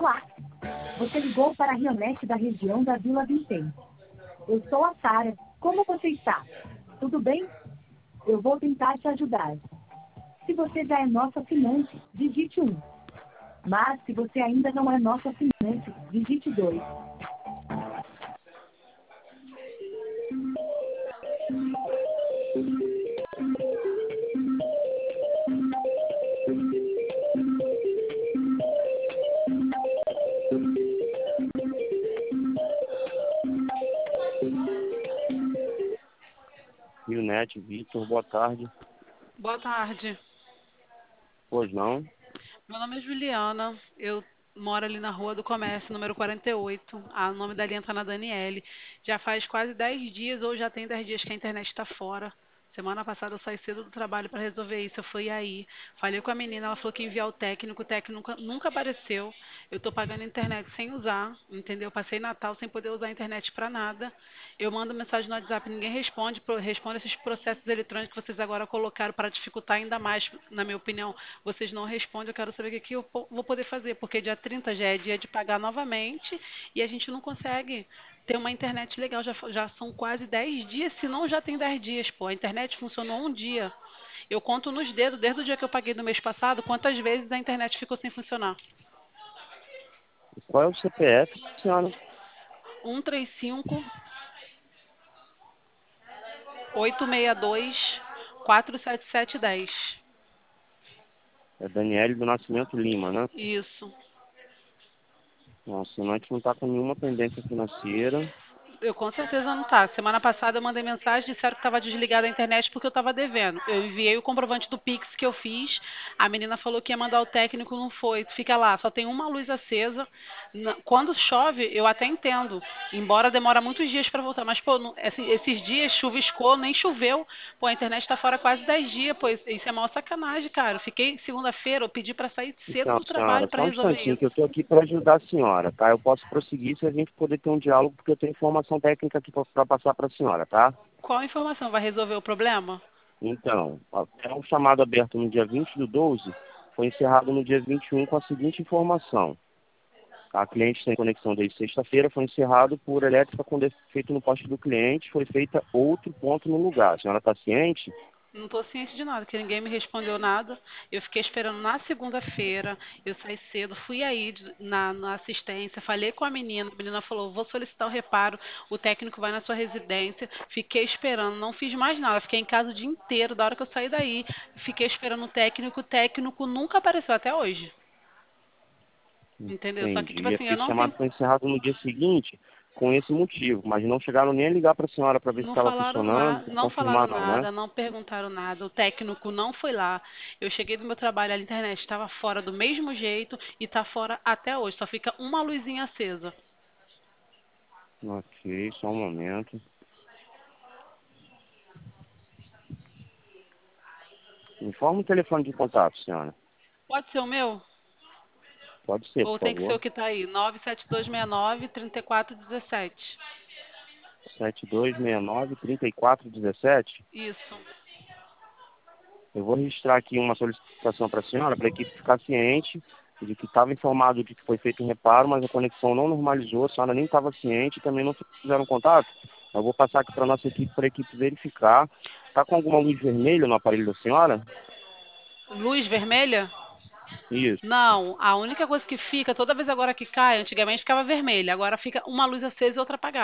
Olá, você ligou para a Rionete da região da Vila Vicente. Eu sou a Sara. Como você está? Tudo bem? Eu vou tentar te ajudar. Se você já é nosso assinante, digite 1. Mas se você ainda não é nosso assinante, digite 2. Rionete, Vitor, boa tarde. Boa tarde. Pois não? Meu nome é Juliana. Eu moro ali na Rua do Comércio, número 48. O nome da linha está na Daniele. Já faz quase 10 dias, ou já tem 10 dias que a internet está fora. Semana passada eu saí cedo do trabalho para resolver isso. Eu fui aí, falei com a menina, ela falou que ia enviar o técnico nunca apareceu. Eu estou pagando a internet sem usar, entendeu? Passei Natal sem poder usar a internet para nada. Eu mando mensagem no WhatsApp, ninguém responde, responde esses processos eletrônicos que vocês agora colocaram para dificultar ainda mais, na minha opinião. Vocês não respondem, eu quero saber o que que eu vou poder fazer, porque dia 30 já é dia de pagar novamente e a gente não consegue ter uma internet legal. Já são quase 10 dias, se não já tem 10 dias, pô. A internet funcionou um dia. Eu conto nos dedos, desde o dia que eu paguei do mês passado, quantas vezes a internet ficou sem funcionar. Qual é o CPF, senhora? 135 862 47710. É Daniele do Nascimento Lima, né? Isso. Nossa, a gente não está com nenhuma pendência financeira. Eu com certeza não tá. Semana passada eu mandei mensagem, disseram que estava desligada a internet porque eu estava devendo. Eu enviei o comprovante do Pix que eu fiz. A menina falou que ia mandar o técnico, não foi. Fica lá, só tem uma luz acesa. Quando chove, eu até entendo. Embora demora muitos dias para voltar. Mas, pô, esses dias chuviscou, nem choveu. Pô, a internet está fora há quase 10 dias. Pô, isso é maior sacanagem, cara. Eu fiquei segunda-feira, eu pedi para sair cedo Então, do trabalho senhora, para só um resolver instantinho que eu isso. estou aqui para ajudar a senhora, tá? Eu posso prosseguir se a gente poder ter um diálogo, porque eu tenho informação técnica aqui para passar para a senhora, tá? Qual a informação? Vai resolver o problema? Então, até um chamado aberto no dia 20/12, foi encerrado no dia 21 com a seguinte informação. A cliente sem conexão desde sexta-feira, foi encerrado por elétrica com defeito no poste do cliente, foi feita outro ponto no lugar. A senhora está ciente? Não estou ciente de nada, que ninguém me respondeu nada. Eu fiquei esperando na segunda-feira, eu saí cedo, fui aí na assistência, falei com a menina falou, vou solicitar o reparo, o técnico vai na sua residência. Fiquei esperando, não fiz mais nada, fiquei em casa o dia inteiro, da hora que eu saí daí, fiquei esperando o técnico nunca apareceu até hoje. Entendeu? Só que, tipo Entendi. assim, eu Esse não chamado tenho. foi encerrado no dia seguinte com esse motivo, mas não chegaram nem a ligar para a senhora para ver se Não estava falaram funcionando, nada, para não falaram confirmar não, né? nada, não perguntaram nada. O técnico não foi lá. Eu cheguei do meu trabalho, a internet estava fora do mesmo jeito e está fora até hoje. Só fica uma luzinha acesa. Ok, só um momento. Informa o telefone de contato, senhora. Pode ser o meu? Pode ser, por Ou tem que ser favor. o que está aí? 97269-3417. 7269-3417. Isso. Eu vou registrar aqui uma solicitação para a senhora, para a equipe ficar ciente de que estava informado de que foi feito um reparo, mas a conexão não normalizou, a senhora nem estava ciente e também não fizeram contato. Eu vou passar aqui para a nossa equipe, para a equipe verificar. Está com alguma luz vermelha no aparelho da senhora? Luz vermelha? Isso. Não, a única coisa que fica, toda vez agora que cai, antigamente ficava vermelha, agora fica uma luz acesa e outra apagada.